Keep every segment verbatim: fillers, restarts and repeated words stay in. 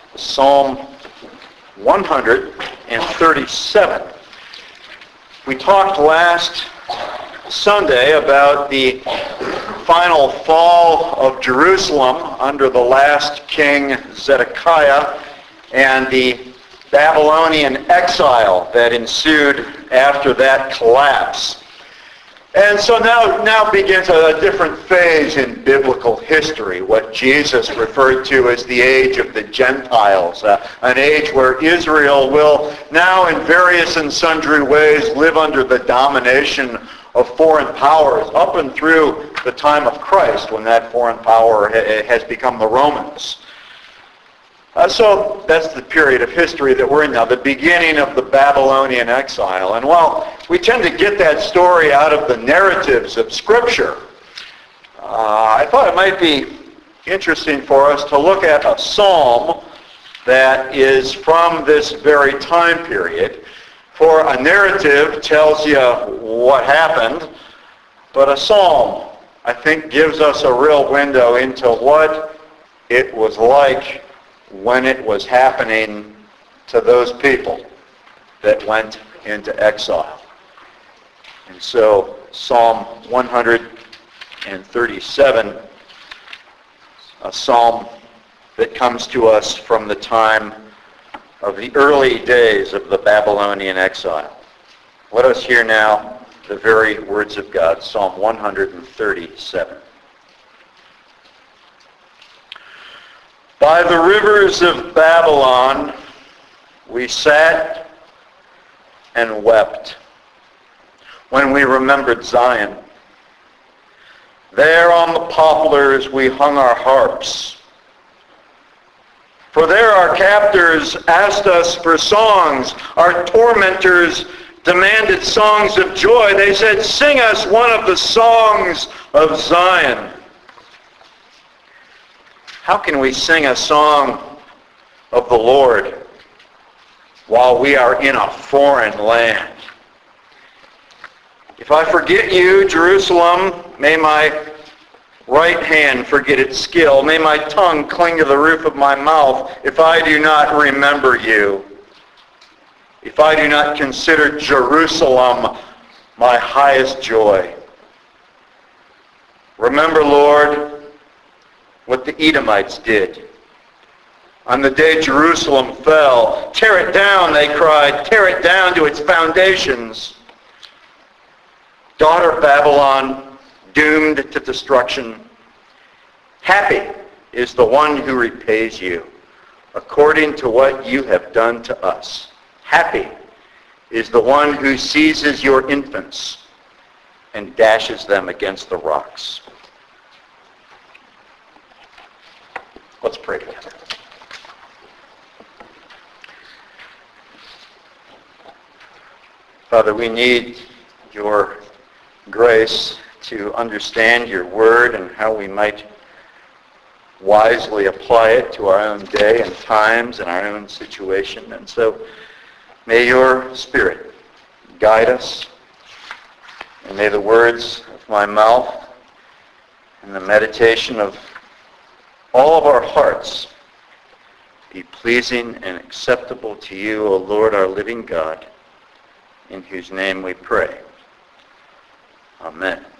Psalm one hundred thirty-seven. We talked last Sunday about the final fall of Jerusalem under the last king Zedekiah and the Babylonian exile that ensued after that collapse. And so now, now begins a, a different phase in biblical history, what Jesus referred to as the age of the Gentiles, uh, an age where Israel will now in various and sundry ways live under the domination of foreign powers up and through the time of Christ, when that foreign power ha- has become the Romans. Uh, so that's the period of history that we're in now, the beginning of the Babylonian exile. And while we tend to get that story out of the narratives of Scripture, uh, I thought it might be interesting for us to look at a psalm that is from this very time period. For a narrative tells you what happened, but a psalm, I think, gives us a real window into what it was like when it was happening to those people that went into exile. And so Psalm one hundred thirty-seven, a psalm that comes to us from the time of the early days of the Babylonian exile. Let us hear now the very words of God, Psalm one hundred thirty-seven. By the rivers of Babylon we sat and wept when we remembered Zion. There on the poplars we hung our harps. For there our captors asked us for songs. Our tormentors demanded songs of joy. They said, "Sing us one of the songs of Zion." How can we sing a song of the Lord while we are in a foreign land? If I forget you, Jerusalem, may my right hand forget its skill. May my tongue cling to the roof of my mouth if I do not remember you. If I do not consider Jerusalem my highest joy. Remember, Lord, what the Edomites did. On the day Jerusalem fell, "Tear it down," they cried, "tear it down to its foundations." Daughter Babylon, doomed to destruction, happy is the one who repays you according to what you have done to us. Happy is the one who seizes your infants and dashes them against the rocks. Let's pray together. Father, we need your grace to understand your word and how we might wisely apply it to our own day and times and our own situation. And so may your Spirit guide us, and may the words of my mouth and the meditation of all of our hearts be pleasing and acceptable to you, O Lord, our living God, in whose name we pray. Amen.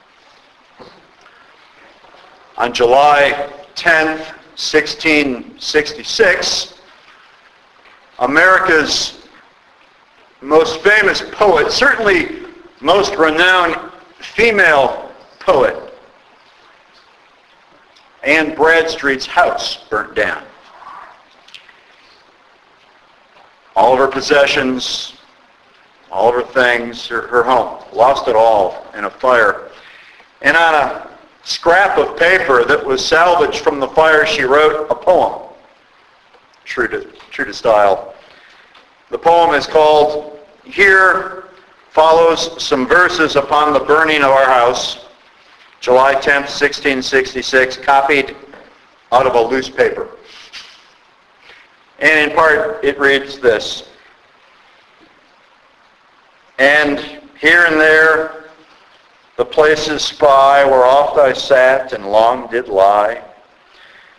On July tenth, sixteen sixty-six, America's most famous poet, certainly most renowned female poet, Anne Bradstreet's house burnt down. All of her possessions, all of her things, her, her home, lost it all in a fire. And on a scrap of paper that was salvaged from the fire, she wrote a poem, true to, true to style. The poem is called "Here Follows Some Verses Upon the Burning of Our House," July tenth, sixteen sixty-six, copied out of a loose paper. And in part, it reads this: "And here and there the places spy where oft I sat and long did lie,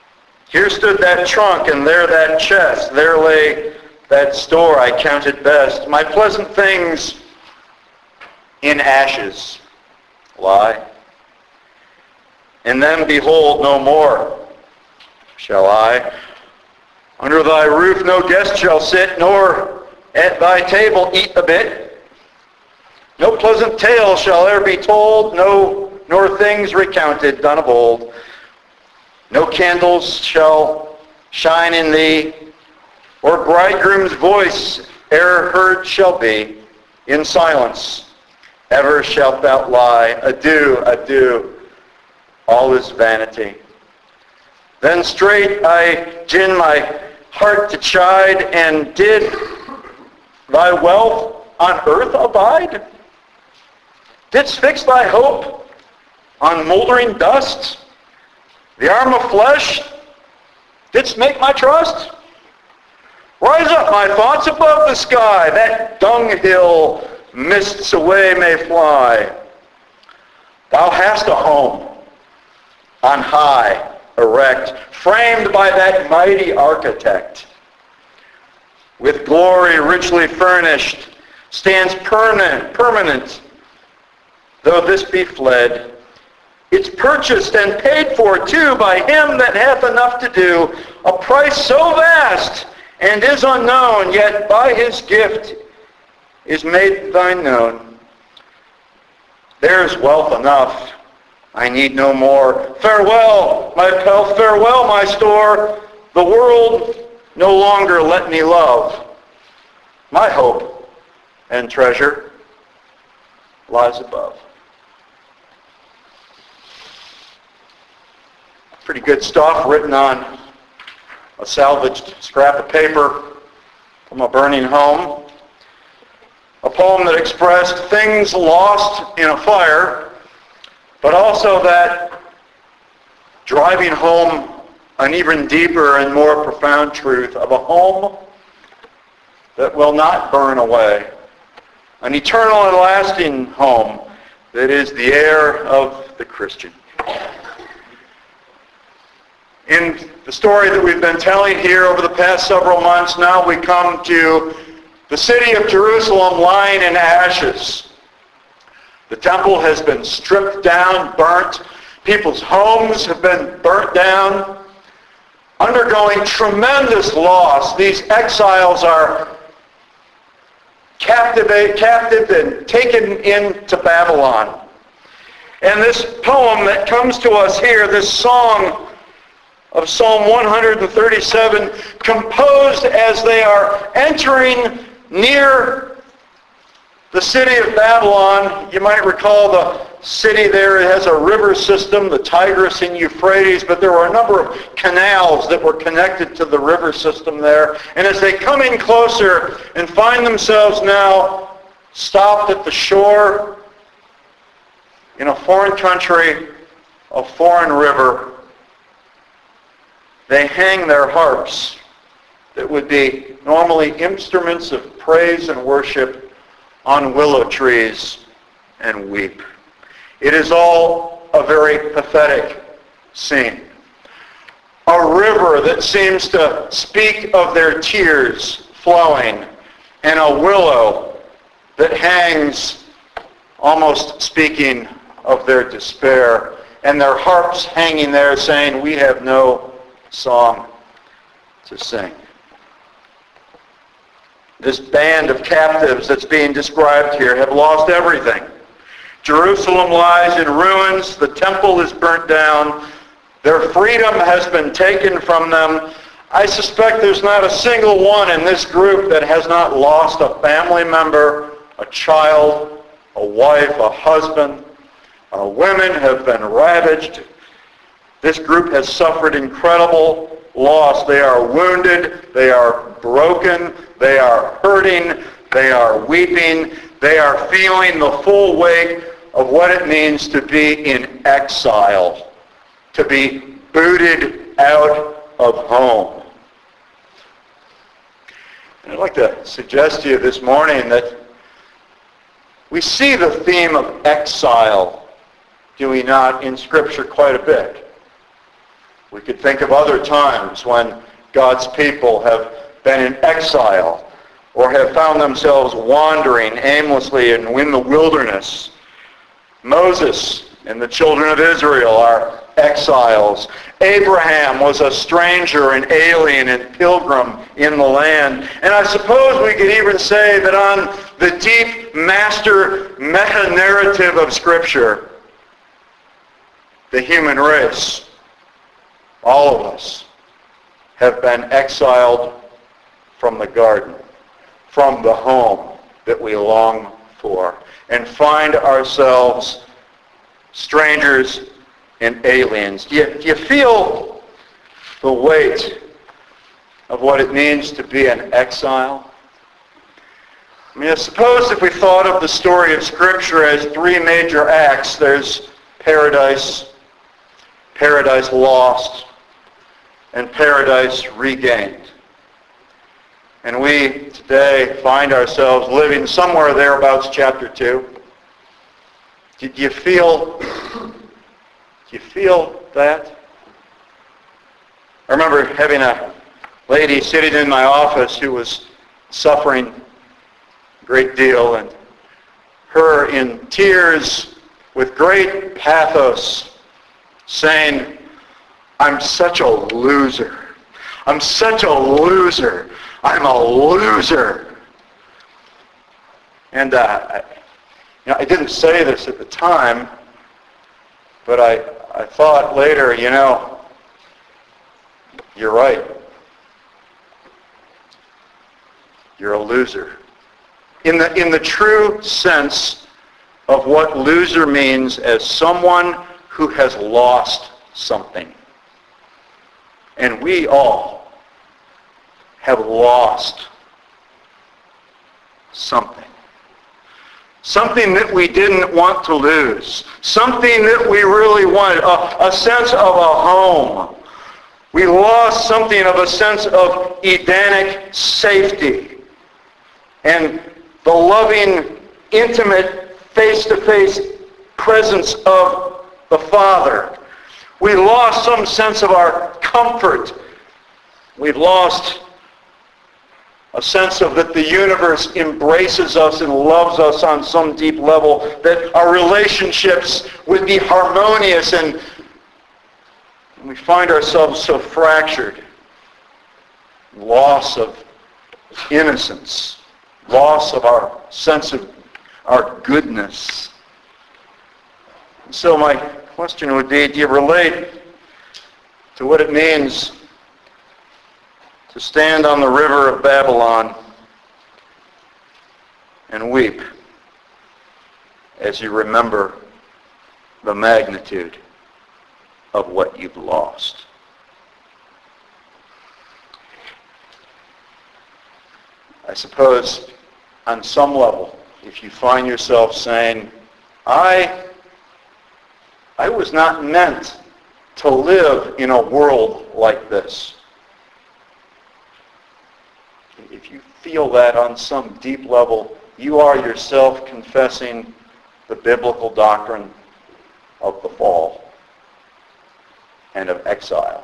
Here stood that trunk, and there that chest. There lay that store I counted best. My pleasant things in ashes lie. And then behold, no more shall I. Under thy roof no guest shall sit, nor at thy table eat a bit. No pleasant tale shall e'er be told, no, nor things recounted done of old. No candles shall shine in thee, or bridegroom's voice e'er heard shall be. In silence ever shalt thou lie. Adieu, adieu, all is vanity. Then straight I gin my heart to chide, and did thy wealth on earth abide? Didst fix thy hope on moldering dust? The arm of flesh didst make my trust? Rise up, my thoughts, above the sky, that dunghill mists away may fly. Thou hast a home on high, erect, framed by that mighty architect. With glory richly furnished, stands permanent, permanent. Though this be fled, it's purchased and paid for too by him that hath enough to do. A price so vast and is unknown, yet by his gift is made thine known. There's wealth enough, I need no more. Farewell, my pelf, farewell, my store. The world no longer let me love. My hope and treasure lies above. Pretty good stuff written on a salvaged scrap of paper from a burning home. A poem that expressed things lost in a fire, but also that driving home an even deeper and more profound truth of a home that will not burn away, an eternal and lasting home that is the heir of the Christian. In the story that we've been telling here over the past several months, now we come to the city of Jerusalem lying in ashes. The temple has been stripped down, burnt. People's homes have been burnt down. Undergoing tremendous loss, these exiles are captivate, captive and taken into Babylon. And this poem that comes to us here, this song of Psalm one thirty-seven, composed as they are entering near the city of Babylon. You might recall the city there has a river system, the Tigris and Euphrates, but there were a number of canals that were connected to the river system there. And as they come in closer and find themselves now stopped at the shore in a foreign country, a foreign river, they hang their harps that would be normally instruments of praise and worship on willow trees and weep. It is all a very pathetic scene. A river that seems to speak of their tears flowing, and a willow that hangs almost speaking of their despair, and their harps hanging there saying, we have no song to sing. This band of captives that's being described here have lost everything. Jerusalem lies in ruins. The temple is burnt down. Their freedom has been taken from them. I suspect there's not a single one in this group that has not lost a family member, a child, a wife, a husband. Uh, women have been ravaged. This group has suffered incredible loss. They are wounded. They are broken. They are hurting. They are weeping. They are feeling the full weight of what it means to be in exile, to be booted out of home. And I'd like to suggest to you this morning that we see the theme of exile, do we not, in Scripture quite a bit. We could think of other times when God's people have been in exile or have found themselves wandering aimlessly in the wilderness. Moses and the children of Israel are exiles. Abraham was a stranger and alien and pilgrim in the land. And I suppose we could even say that on the deep master meta-narrative of Scripture, the human race, all of us, have been exiled from the garden, from the home that we long for, and find ourselves strangers and aliens. Do you, do you feel the weight of what it means to be an exile? I mean, suppose if we thought of the story of Scripture as three major acts, there's paradise, paradise lost, and paradise regained. And we today find ourselves living somewhere thereabouts chapter two. Do you feel, do you feel that? I remember having a lady sitting in my office who was suffering a great deal, and her in tears with great pathos saying, "I'm such a loser. I'm such a loser. I'm a loser." And uh, I, you know, I didn't say this at the time, but I, I thought later, you know, you're right. You're a loser. In the, in the true sense of what loser means, as someone who has lost something. And we all have lost something. Something that we didn't want to lose. Something that we really wanted. A, a sense of a home. We lost something of a sense of Edenic safety. And the loving, intimate, face-to-face presence of the Father. We lost some sense of our comfort. We've lost a sense of that the universe embraces us and loves us on some deep level, that our relationships would be harmonious, and we find ourselves so fractured. Loss of innocence. Loss of our sense of our goodness. So my question would be, do you relate to what it means to stand on the river of Babylon and weep as you remember the magnitude of what you've lost? I suppose on some level, if you find yourself saying, I, I was not meant to live in a world like this. If you feel that on some deep level, you are yourself confessing the biblical doctrine of the fall and of exile.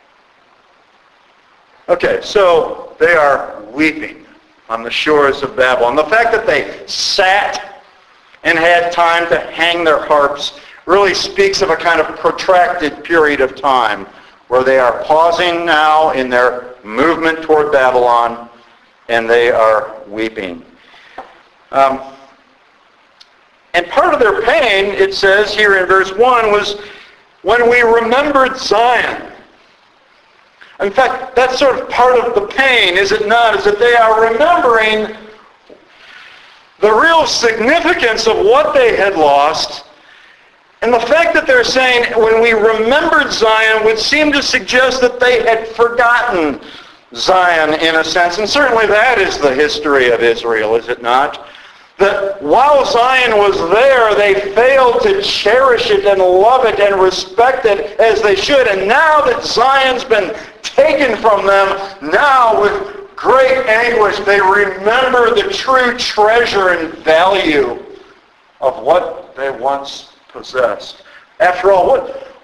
Okay, so they are weeping on the shores of Babylon. The fact that they sat and had time to hang their harps really speaks of a kind of protracted period of time where they are pausing now in their movement toward Babylon, and they are weeping. Um, and part of their pain, it says here in verse one, was when we remembered Zion. In fact, that's sort of part of the pain, is it not? Is that they are remembering the real significance of what they had lost. And the fact that they're saying, when we remembered Zion, would seem to suggest that they had forgotten Zion in a sense. And certainly that is the history of Israel, is it not? That while Zion was there, they failed to cherish it and love it and respect it as they should. And now that Zion's been taken from them, now with great anguish, they remember the true treasure and value of what they once possessed. After all, what,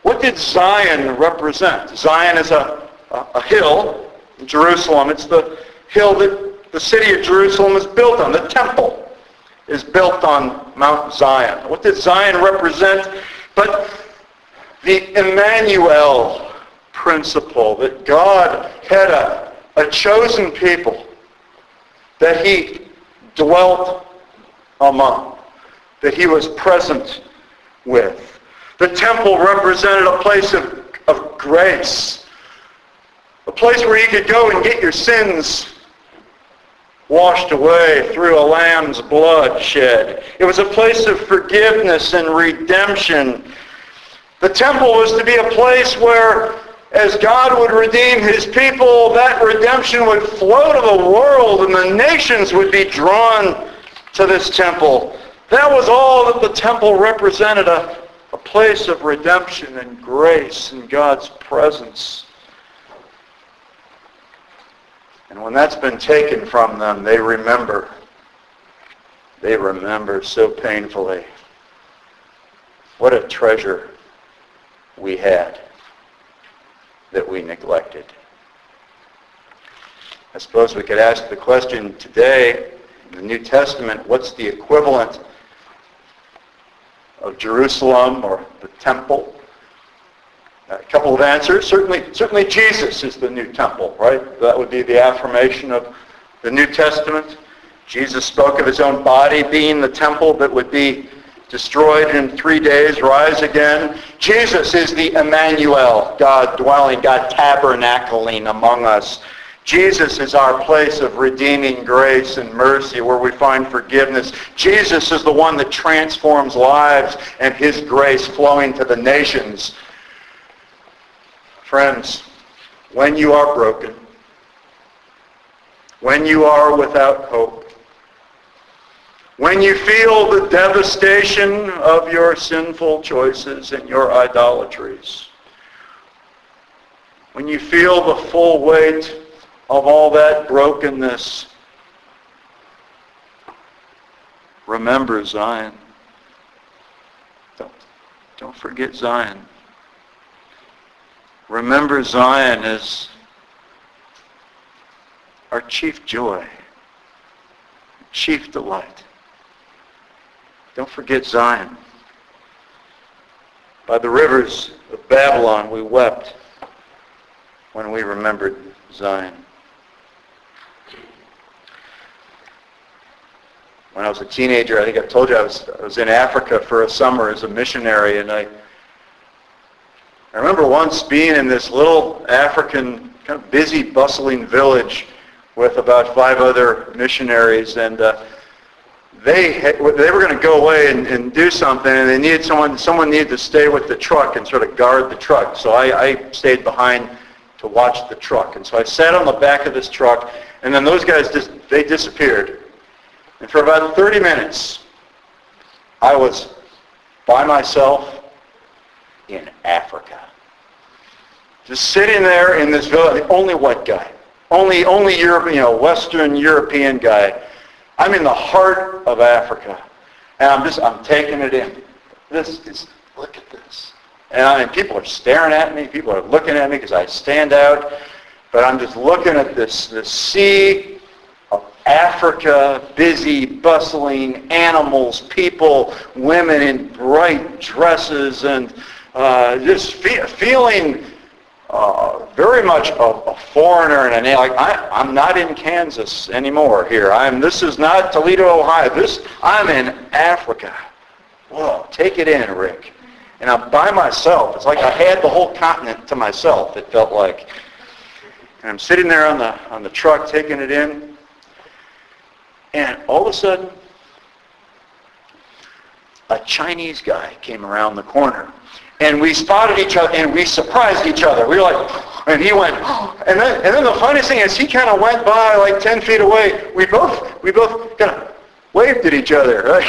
what did Zion represent? Zion is a, a, a hill in Jerusalem. It's the hill that the city of Jerusalem is built on. The temple is built on Mount Zion. What did Zion represent? But the Emmanuel principle, that God had a, a chosen people that he dwelt among, that he was present with. The temple represented a place of, of grace, a place where you could go and get your sins washed away through a lamb's blood shed. It was a place of forgiveness and redemption. The temple was to be a place where, as God would redeem his people, that redemption would flow to the world and the nations would be drawn to this temple. That was all that the temple represented, a, a place of redemption and grace in God's presence. And when that's been taken from them, they remember. They remember so painfully. What a treasure we had that we neglected. I suppose we could ask the question today, in the New Testament, what's the equivalent of Jerusalem or the temple? A couple of answers. Certainly, certainly Jesus is the new temple, right? That would be the affirmation of the New Testament. Jesus spoke of his own body being the temple that would be destroyed in three days, rise again. Jesus is the Emmanuel, God dwelling, God tabernacling among us. Jesus is our place of redeeming grace and mercy where we find forgiveness. Jesus is the one that transforms lives and his grace flowing to the nations. Friends, when you are broken, when you are without hope, when you feel the devastation of your sinful choices and your idolatries, when you feel the full weight of all that brokenness, remember Zion. Don't, don't forget Zion. Remember Zion as our chief joy, chief delight. Don't forget Zion. By the rivers of Babylon we wept when we remembered Zion. When I was a teenager, I think I've told you, I was, I was in Africa for a summer as a missionary, and I I remember once being in this little African, kind of busy, bustling village with about five other missionaries, and uh, they had, they were going to go away and, and do something, and they needed someone. Someone needed to stay with the truck and sort of guard the truck. So I, I stayed behind to watch the truck, and so I sat on the back of this truck, and then those guys just they disappeared, and for about thirty minutes, I was by myself in Africa. Just sitting there in this village, the only white guy, only only European, you know, Western European guy. I'm in the heart of Africa, and I'm just I'm taking it in. This is look at this, and I mean people are staring at me, people are looking at me because I stand out, but I'm just looking at this this sea of Africa, busy, bustling animals, people, women in bright dresses, and uh, just fe- feeling uh, very much a, a foreigner and an like I, I'm not in Kansas anymore. Here, I'm. This is not Toledo, Ohio. This I'm in Africa. Whoa, take it in, Rick. And I'm by myself. It's like I had the whole continent to myself. It felt like. And I'm sitting there on the on the truck taking it in, and all of a sudden, a Chinese guy came around the corner. And we spotted each other, and we surprised each other. We were like, and he went, and then, and then the funniest thing is, he kind of went by like ten feet away. We both, we both kind of waved at each other. Right?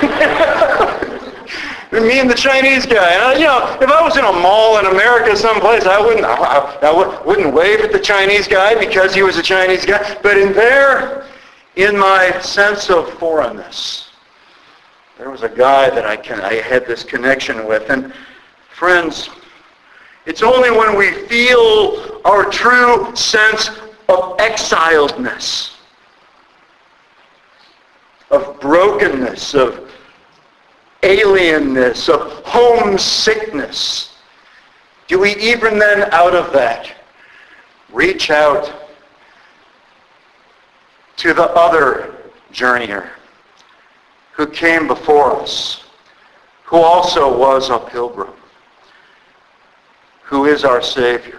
Me and the Chinese guy. And I, you know, if I was in a mall in America someplace, I wouldn't, I, I, I wouldn't wave at the Chinese guy because he was a Chinese guy. But in there, in my sense of foreignness, there was a guy that I can, I had this connection with, and. Friends, It's only when we feel our true sense of exiledness, of brokenness, of alienness, of homesickness, do we even then out of that reach out to the other journeyer who came before us, who also was a pilgrim, who is our Savior,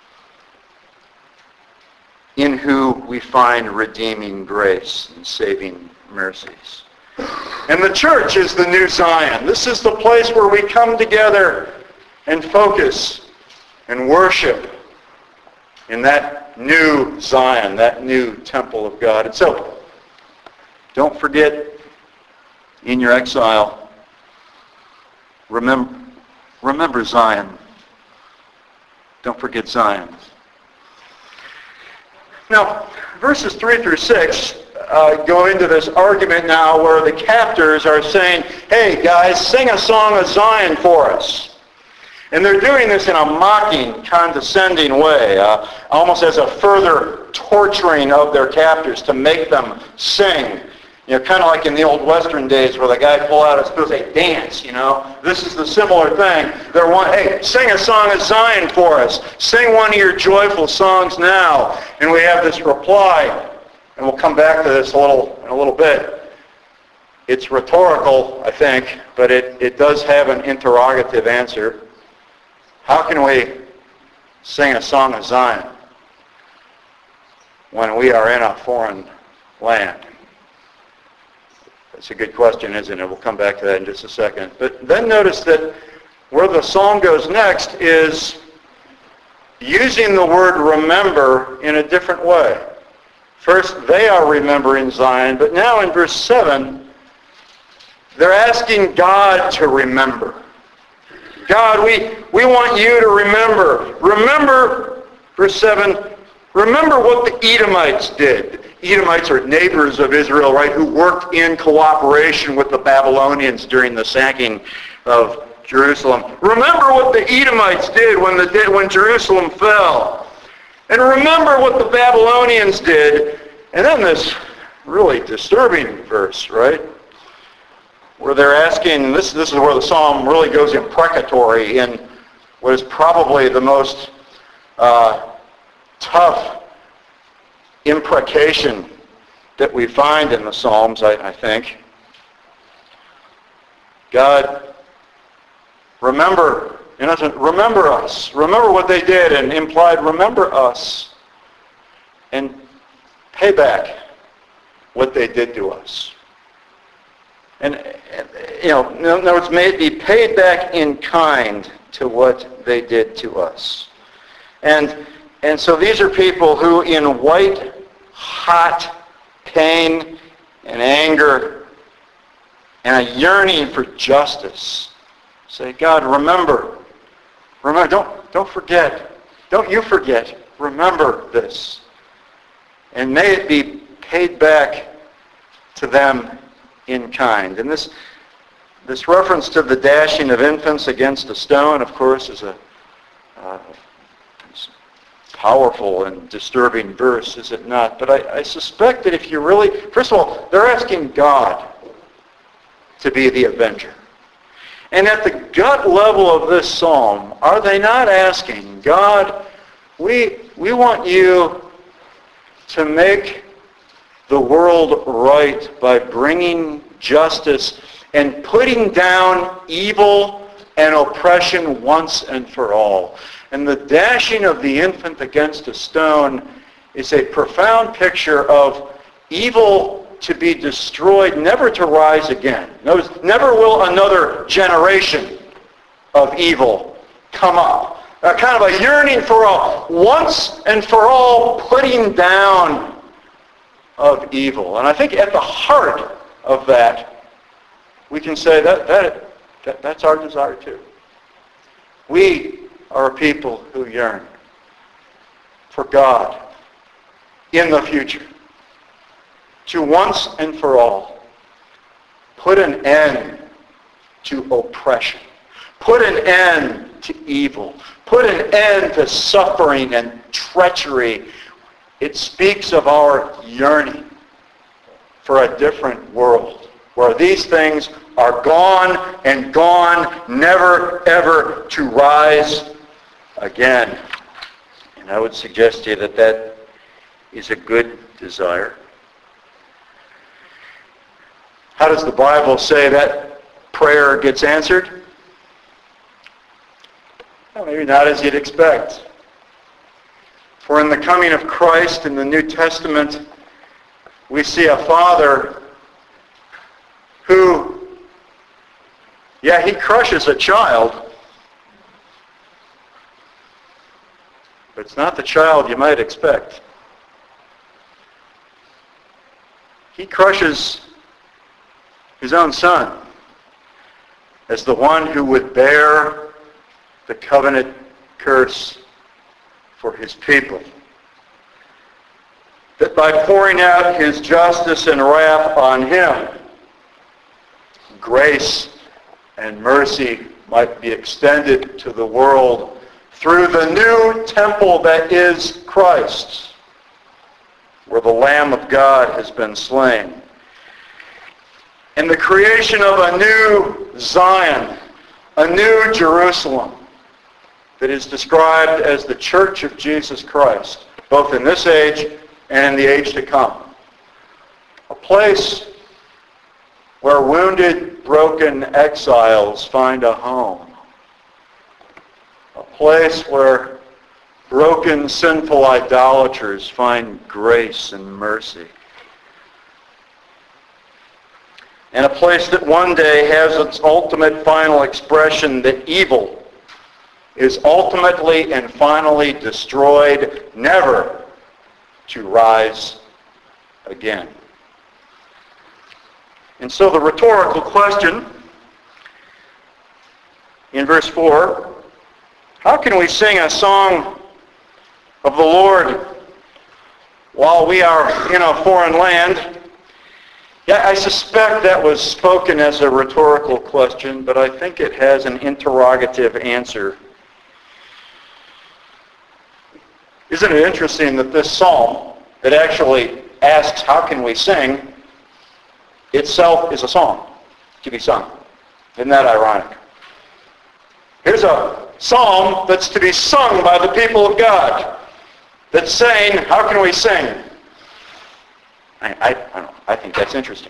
in who we find redeeming grace and saving mercies. And the church is the new Zion. This is the place where we come together and focus and worship in that new Zion, that new temple of God. And so, don't forget, in your exile, remember, remember Zion. Don't forget Zion. Now, verses three through six uh, go into this argument now where the captors are saying, hey guys, sing a song of Zion for us. And they're doing this in a mocking, condescending way, uh, almost as a further torturing of their captors to make them sing. You know, kind of like in the old Western days where the guy pull out his fiddle and say, dance, you know. This is the similar thing. They're one, hey, sing a song of Zion for us. Sing one of your joyful songs now. And we have this reply, and we'll come back to this a little in a little bit. It's rhetorical, I think, but it, it does have an interrogative answer. How can we sing a song of Zion when we are in a foreign land? That's a good question, isn't it? We'll come back to that in just a second. But then notice that where the psalm goes next is using the word remember in a different way. First, they are remembering Zion, but now in verse seven, they're asking God to remember. God, we, we want you to remember. Remember, verse seven, remember what the Edomites did. Edomites are neighbors of Israel, right, who worked in cooperation with the Babylonians during the sacking of Jerusalem. Remember what the Edomites did when, the, when Jerusalem fell. And remember what the Babylonians did. And then this really disturbing verse, right, where they're asking, this, this is where the psalm really goes imprecatory in what is probably the most uh, tough imprecation that we find in the Psalms, I, I think. God, remember, in essence, remember us. Remember what they did, and implied, remember us. And pay back what they did to us. And, and you know, in other words, may it be paid back in kind to what they did to us. And, and so these are people who in white hot pain and anger and a yearning for justice say, God, remember, remember, don't, don't forget, don't you forget, remember this. And may it be paid back to them in kind. And this, this reference to the dashing of infants against a stone, of course, is a uh, powerful and disturbing verse, is it not? But I, I suspect that if you really, first of all, they're asking God to be the avenger. And at the gut level of this psalm, are they not asking, God, we, we want you to make the world right by bringing justice and putting down evil and oppression once and for all. And the dashing of the infant against a stone is a profound picture of evil to be destroyed, never to rise again. Notice, never will another generation of evil come up. A kind of a yearning for a once and for all putting down of evil. And I think at the heart of that, we can say that, that, that that's our desire too. We are a people who yearn for God in the future to once and for all put an end to oppression, Put an end to evil. Put an end to suffering and treachery. It speaks of our yearning for a different world where these things are gone and gone, never ever to rise again. And I would suggest to you that that is a good desire. How does the Bible say that prayer gets answered? Well, maybe not as you'd expect. For in the coming of Christ in the New Testament, we see a father who, yeah, he crushes a child, but it's not the child you might expect. He crushes his own son as the one who would bear the covenant curse for his people. That by pouring out his justice and wrath on him, grace and mercy might be extended to the world through the new temple that is Christ, where the Lamb of God has been slain. And the creation of a new Zion, a new Jerusalem, that is described as the Church of Jesus Christ, both in this age and in the age to come. A place where wounded, broken exiles find a home. A place where broken, sinful idolaters find grace and mercy. And a place that one day has its ultimate final expression that evil is ultimately and finally destroyed, never to rise again. And so the rhetorical question in verse four, how can we sing a song of the Lord while we are in a foreign land? Yeah, I suspect that was spoken as a rhetorical question, but I think it has an interrogative answer. Isn't it interesting that this psalm that actually asks, how can we sing, itself is a song to be sung? Isn't that ironic? Here's a psalm that's to be sung by the people of God, that's saying, how can we sing? I, I, I don't know. I think that's interesting.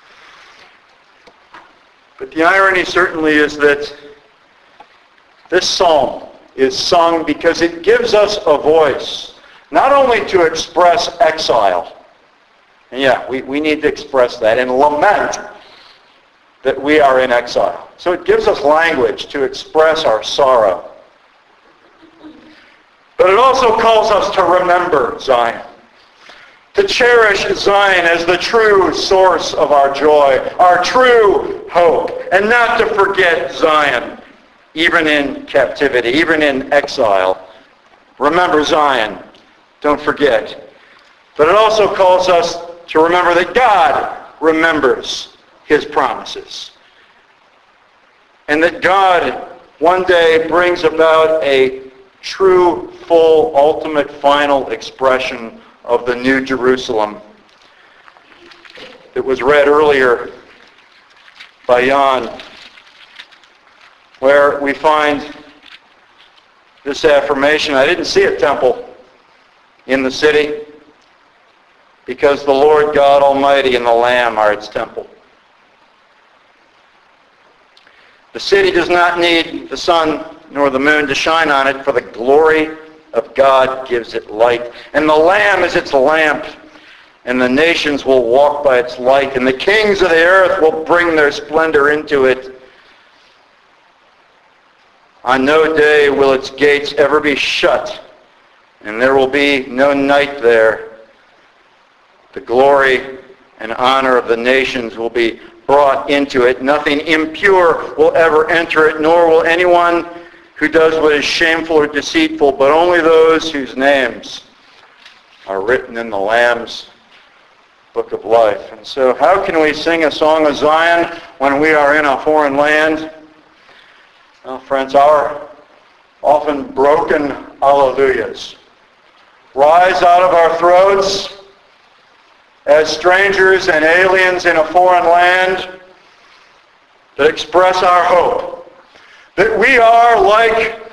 But the irony certainly is that this psalm is sung because it gives us a voice, not only to express exile, and yeah, we, we need to express that and lament that we are in exile. So it gives us language to express our sorrow. But it also calls us to remember Zion, to cherish Zion as the true source of our joy, our true hope, and not to forget Zion, even in captivity, even in exile. Remember Zion. Don't forget. But it also calls us to remember that God remembers his promises. And that God one day brings about a true, full, ultimate, final expression of the New Jerusalem that was read earlier by Jan, where we find this affirmation. I didn't see a temple in the city because the Lord God Almighty and the Lamb are its temple. The city does not need the sun nor the moon to shine on it, for the glory of God gives it light. And the Lamb is its lamp, and the nations will walk by its light, and the kings of the earth will bring their splendor into it. On no day will its gates ever be shut, and there will be no night there. The glory and honor of the nations will be brought into it. Nothing impure will ever enter it, nor will anyone who does what is shameful or deceitful, but only those whose names are written in the Lamb's book of life. And so how can we sing a song of Zion when we are in a foreign land? Well, friends, our often broken hallelujahs rise out of our throats as strangers and aliens in a foreign land to express our hope that we are like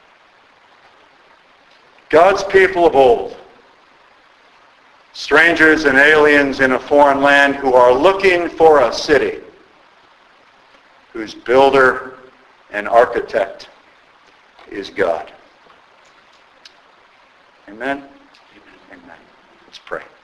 God's people of old, strangers and aliens in a foreign land who are looking for a city whose builder and architect is God. Amen? Amen. Let's pray.